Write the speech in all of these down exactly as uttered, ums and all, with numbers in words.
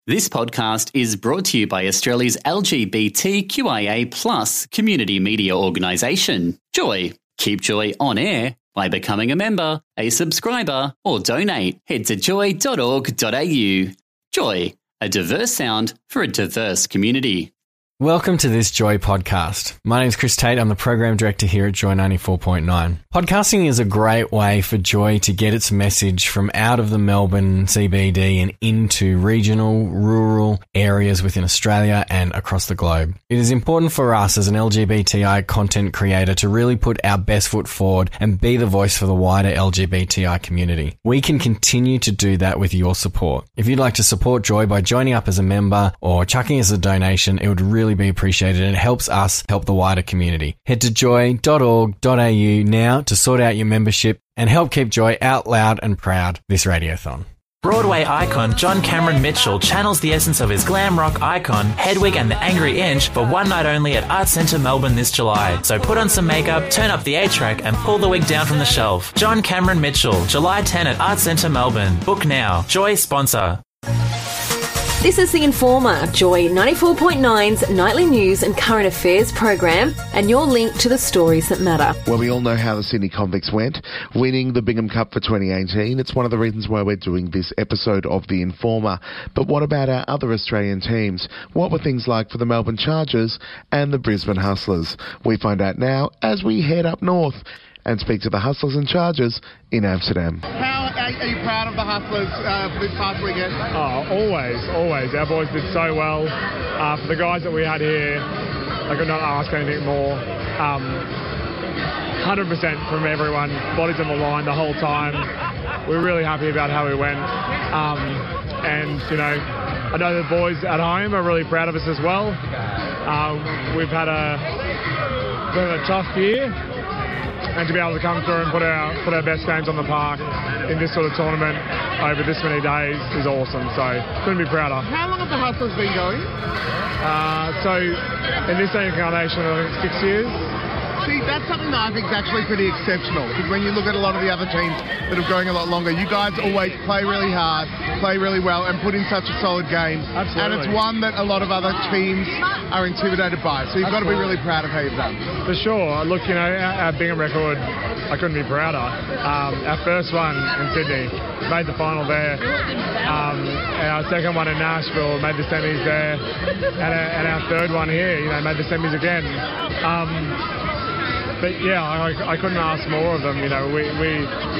This podcast is brought to you by Australia's L G B T Q I A plus community media organisation, Joy. Keep Joy on air by becoming a member, a subscriber, or donate. Head to joy dot org dot a u. Joy, a diverse sound for a diverse community. Welcome to this Joy podcast. My name is Chris Tate. I'm the Program Director here at Joy ninety-four point nine. Podcasting is a great way for Joy to get its message from out of the Melbourne C B D and into regional, rural areas within Australia and across the globe. It is important for us as an L G B T I content creator to really put our best foot forward and be the voice for the wider L G B T I community. We can continue to do that with your support. If you'd like to support Joy by joining up as a member or chucking us a donation, it would really be appreciated and it helps us help the wider community. Head to joy dot org dot a u now to sort out your membership and help keep Joy out loud and proud this radiothon. Broadway icon John Cameron Mitchell channels the essence of his glam rock icon, Hedwig and the Angry Inch, for one night only at Arts Centre Melbourne this July. So put on some makeup, turn up the A-track and pull the wig down from the shelf. John Cameron Mitchell, July tenth at Arts Centre Melbourne. Book now. Joy sponsor. This is The Informer, Joy ninety-four point nine's nightly news and current affairs program, and your link to the stories that matter. Well, we all know how the Sydney Convicts went, winning the Bingham Cup for twenty eighteen. It's one of the reasons why we're doing this episode of The Informer. But what about our other Australian teams? What were things like for the Melbourne Chargers and the Brisbane Hustlers? We find out now as we head up north and speak to the Hustlers and Chargers in Amsterdam. How are you proud of the Hustlers uh, for this past weekend? Oh, always, always. Our boys did so well. Uh, for the guys that we had here, I could not ask anything more. Um, one hundred percent from everyone, bodies on the line the whole time. We're really happy about how we went. Um, and, you know, I know the boys at home are really proud of us as well. Um, we've had a, been a tough year. And to be able to come through and put our put our best games on the park in this sort of tournament over this many days is awesome. So couldn't be prouder. How long have the Hustlers been going? Uh, so in this incarnation, I think six years. See, that's something that I think is actually pretty exceptional, because when you look at a lot of the other teams that are going a lot longer, you guys always play really hard, play really well, and put in such a solid game. Absolutely. And it's one that a lot of other teams are intimidated by. So you've Absolutely. got to be really proud of how you've done. For sure. Look, you know, our, our Bingham record, I couldn't be prouder. Um, our first one in Sydney, made the final there. Um, our second one in Nashville, made the semis there. And our, and our third one here, you know, made the semis again. Um, But yeah, I, I couldn't ask more of them. You know, we we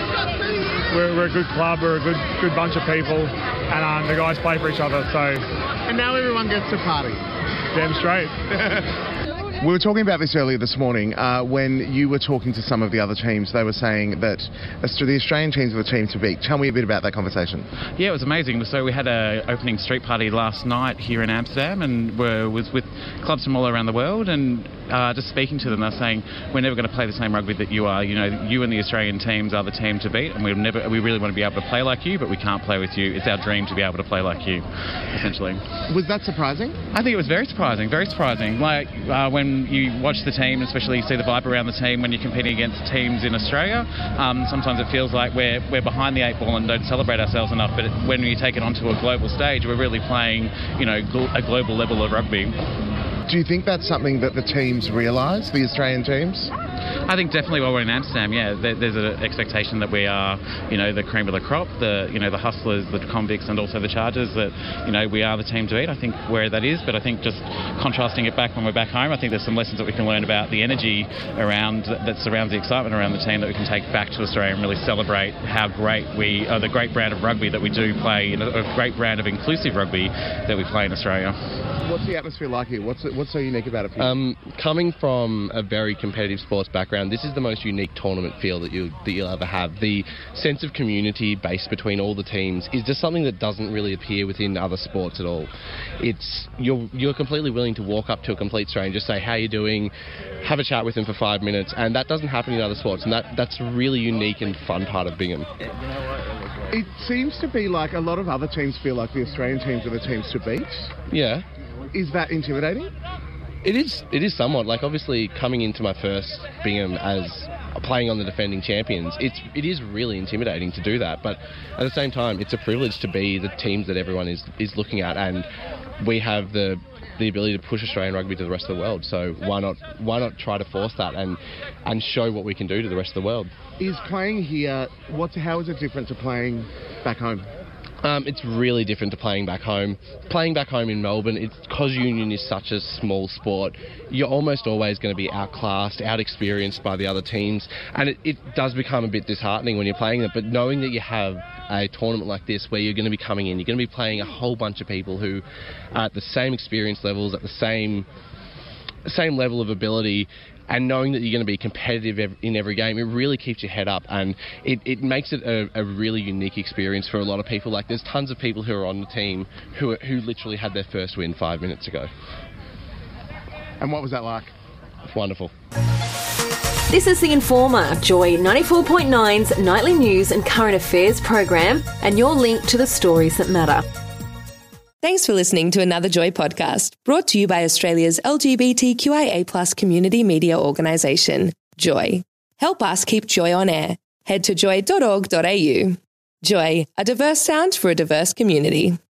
we're, we're a good club, we're a good good bunch of people, and um, the guys play for each other. So, and now everyone gets to party. Damn straight. We were talking about this earlier this morning uh, when you were talking to some of the other teams. They were saying that the Australian teams were the team to beat. Tell me a bit about that conversation. Yeah, it was amazing. So we had an opening street party last night here in Amsterdam, and we was with clubs from all around the world, and uh, just speaking to them, they're saying, we're never going to play the same rugby that you are. You know, you and the Australian teams are the team to beat, and we never we really want to be able to play like you, but we can't play with you. It's our dream to be able to play like you, essentially. Was that surprising? I think it was very surprising, very surprising. Like uh, when you watch the team, especially you see the vibe around the team when you're competing against teams in Australia, um, sometimes it feels like we're we're behind the eight ball and don't celebrate ourselves enough, but it, when we take it onto a global stage, we're really playing, you know, gl- a global level of rugby. Do you think that's something that the teams realise, the Australian teams? I think definitely while we're in Amsterdam, yeah, there, there's an expectation that we are, you know, the cream of the crop, the, you know, the Hustlers, the Convicts and also the Chargers, that, you know, we are the team to beat. I think where that is, but I think just contrasting it back when we're back home, I think there's some lessons that we can learn about the energy around, that surrounds the excitement around the team, that we can take back to Australia and really celebrate how great we, uh, the great brand of rugby that we do play, a great brand of inclusive rugby that we play in Australia. What's the atmosphere like here? What's it, what's so unique about it for you? Um, coming from a very competitive sports background, this is the most unique tournament feel that you that you'll ever have. The sense of community based between all the teams is just something that doesn't really appear within other sports at all. It's you're you're completely willing to walk up to a complete stranger, say how you doing, have a chat with them for five minutes, and that doesn't happen in other sports, and that that's a really unique and fun part of Bingham. It seems to be like a lot of other teams feel like the Australian teams are the teams to beat. Yeah. Is that intimidating? It is. It is somewhat. Like, obviously, coming into my first Bingham as playing on the defending champions. It's it is really intimidating to do that, but at the same time, it's a privilege to be the teams that everyone is is looking at, and we have the the ability to push Australian rugby to the rest of the world. So why not why not try to force that and and show what we can do to the rest of the world? Is playing here, what's how is it different to playing back home? Um, it's really different to playing back home. Playing back home in Melbourne, it's because union is such a small sport, you're almost always going to be outclassed, out-experienced by the other teams, and it, it does become a bit disheartening when you're playing it, but knowing that you have a tournament like this where you're going to be coming in, you're going to be playing a whole bunch of people who are at the same experience levels, at the same same level of ability, and knowing that you're going to be competitive in every game, it really keeps your head up, and it, it makes it a, a really unique experience for a lot of people. Like, there's tons of people who are on the team who who literally had their first win five minutes ago. And what was that like? It's wonderful. This is The Informer, Joy ninety-four point nine's nightly news and current affairs program, and your link to the stories that matter. Thanks for listening to another Joy podcast, brought to you by Australia's L G B T Q I A plus community media organisation, Joy. Help us keep Joy on air. Head to joy dot org dot a u. Joy, a diverse sound for a diverse community.